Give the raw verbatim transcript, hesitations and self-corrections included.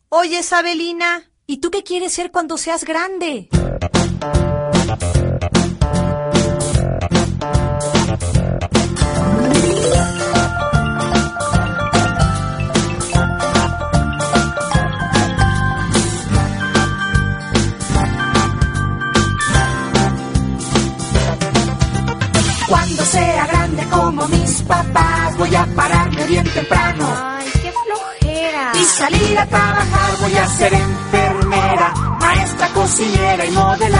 Oye, Sabelina, ¿y tú qué quieres ser cuando seas grande? Cuando sea grande como mis papás, voy a pararme bien temprano. Ay, qué flojera. Y salir a trabajar, voy a ser enfermera, maestra, cocinera y modelar.